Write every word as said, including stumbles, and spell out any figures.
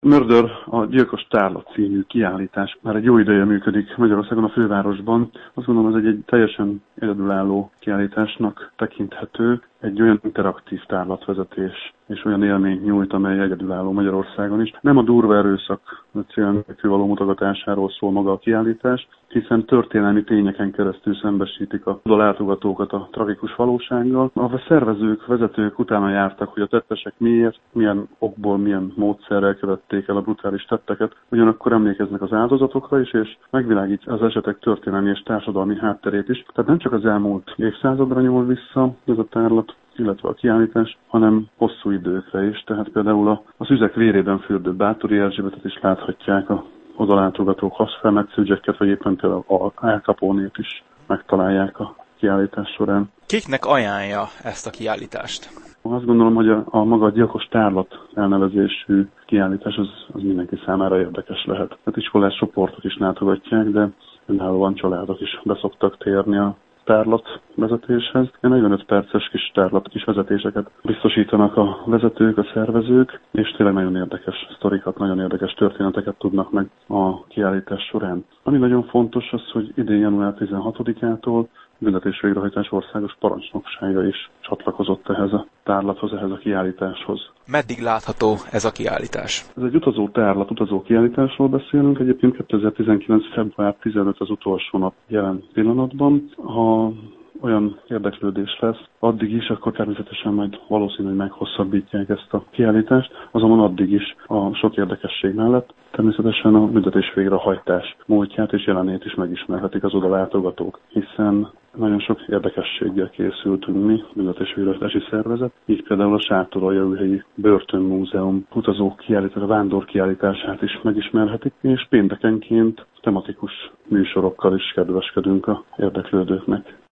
Murder, a Gyilkos tárlat című kiállítás már egy jó ideje működik Magyarországon, a fővárosban. Azt gondolom, ez egy, egy teljesen egyedülálló kiállításnak tekinthető, egy olyan interaktív tárlatvezetés és olyan élményt nyújt, amely egyedülálló Magyarországon is. Nem a durva erőszak célnökű való mutogatásáról szól maga a kiállítás, hiszen történelmi tényeken keresztül szembesítik a látogatókat a tragikus valósággal. A szervezők, vezetők utána jártak, hogy a tettesek miért, milyen okból, milyen módszerrel követték el a brutális tetteket, ugyanakkor emlékeznek az áldozatokra is, és megvilágítja az esetek történelmi és társadalmi hátterét is. Tehát nem csak az elmúlt évszázadra nyúl vissza ez a tárlat, illetve a kiállítás, hanem hosszú időkre is. Tehát például a, a szüzek vérében fürdő Báthori Erzsébetet is láthatják a odalátogatók, Hasszfelmetszőgyeket, vagy éppen például a Al Caponét is megtalálják a kiállítás során. Kiknek ajánlja ezt a kiállítást? Azt gondolom, hogy a, a maga a Gyilkos tárlat elnevezésű kiállítás az, az mindenki számára érdekes lehet. Tehát iskolás csoportok is látogatják, de önállóan családok is beszoktak térni a tárlat vezetéshez. negyvenöt perces kis tárlat, kis vezetéseket biztosítanak a vezetők, a szervezők, és tényleg nagyon érdekes sztorikat, nagyon érdekes történeteket tudnak meg a kiállítás során. Ami nagyon fontos az, hogy idén január tizenhatodikától büntetés végrehajtás országos parancsnoksága is csatlakozott ehhez a tárlathoz, ehhez a kiállításhoz. Meddig látható ez a kiállítás? Ez egy utazó tárlat, utazó kiállításról beszélünk. Egyébként kétezer-tizenkilenc február tizenötödike az utolsó nap jelen pillanatban. Ha olyan érdeklődés lesz addig is, akkor természetesen majd valószínű, hogy meghosszabbítják ezt a kiállítást, azonban addig is a sok érdekesség mellett természetesen a büntetés végrehajtás múltját és jelenét is megismerhetik az oda látogatók, hiszen nagyon sok érdekességgel készültünk mi, büntetés végrehajtási szervezet, így például a Sátoraljaújhelyi Börtönmúzeum utazók kiállítás, a vándor kiállítását is megismerhetik, és péntekenként tematikus műsorokkal is kedveskedünk a érdeklődőknek.